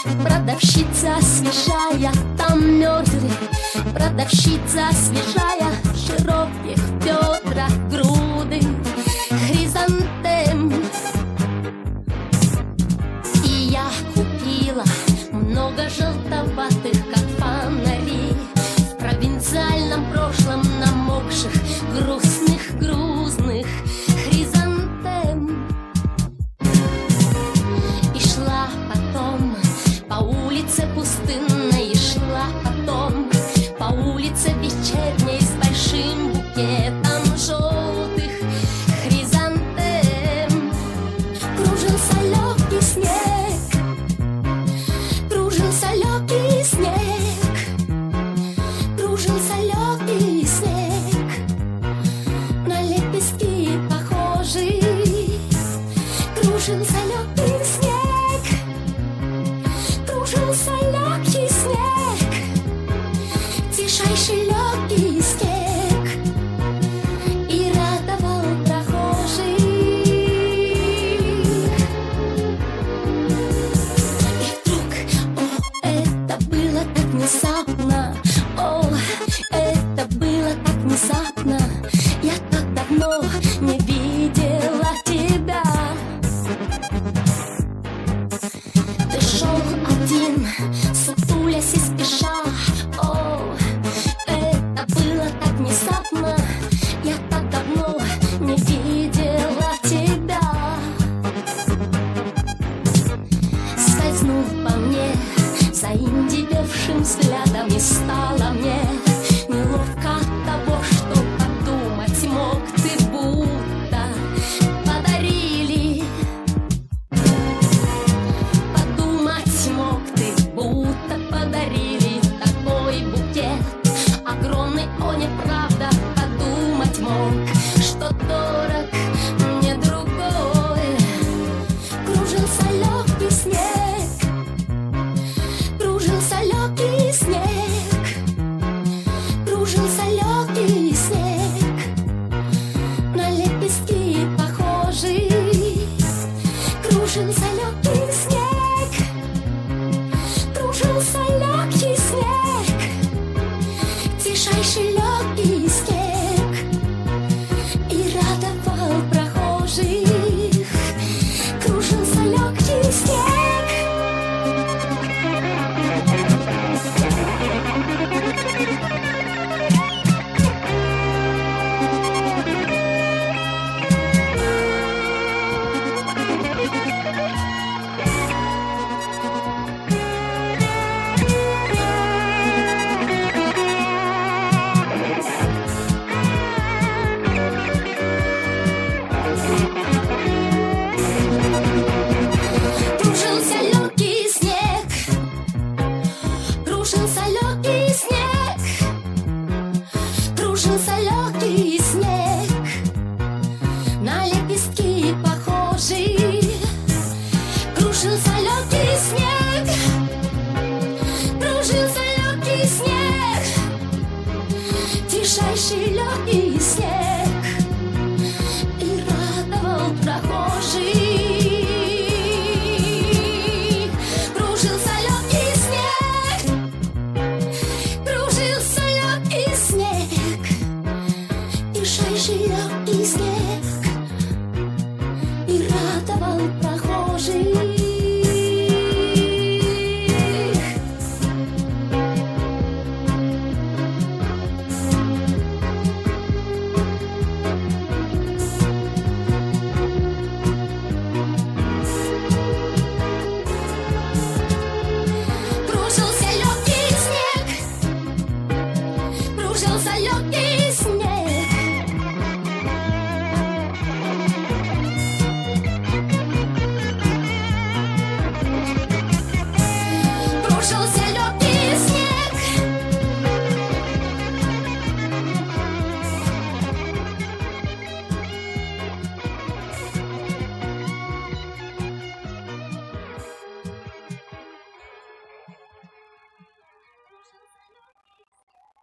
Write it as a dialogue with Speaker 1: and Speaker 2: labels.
Speaker 1: Продавщица свежая, там мерзли. Продавщица свежая, в широких бедрах груды хризантем. И я купила много желтоватых, как фонари, в провинциальном прошлом намокших, грустных, грузных хризантем. И шла потом по улице пустынной, и шла потом по улице вечерней с большим букетом желтых хризантем. Кружился легкий снег, кружился легкий снег, кружился легкий снег, на лепестки похожий. Кружился легкий снег, кружился легкий снег, тишайший легкий снег, и радовал прохожих. И вдруг, о, это было так внезапно, о, это было так внезапно, я так давно не видела тебя. Ты шел один, сутулясь и спеша, о, это было так внезапно, я так давно не видела тебя. Скользнул по мне заиндевевшим взглядом, и стало мне неловко от того, что подумать мог ты, будто подарили. Подумать мог ты, будто подарили такой букет огромный, о, неправда. Подумать мог, что дорог мне другой. Кружился легкий снег, кружился легкий снег, кружился легкий снег, на лепестки похожий. Кружился легкий снег, кружился легкий снег, тишайший легкий снег, и радовал прохожих. Кружился легкий снег. Кружился легкий снег, кружился легкий снег, кружился легкий снег, на лепестки похожий. Кружился легкий снег, кружился легкий снег, тишайший легкий снег, и радовал прохожих. Кружился легкий снег, кружился легкий снег, тишайший легкий снег, и радовал прохожих. Кружился легкий снег, кружился легкий снег, кружился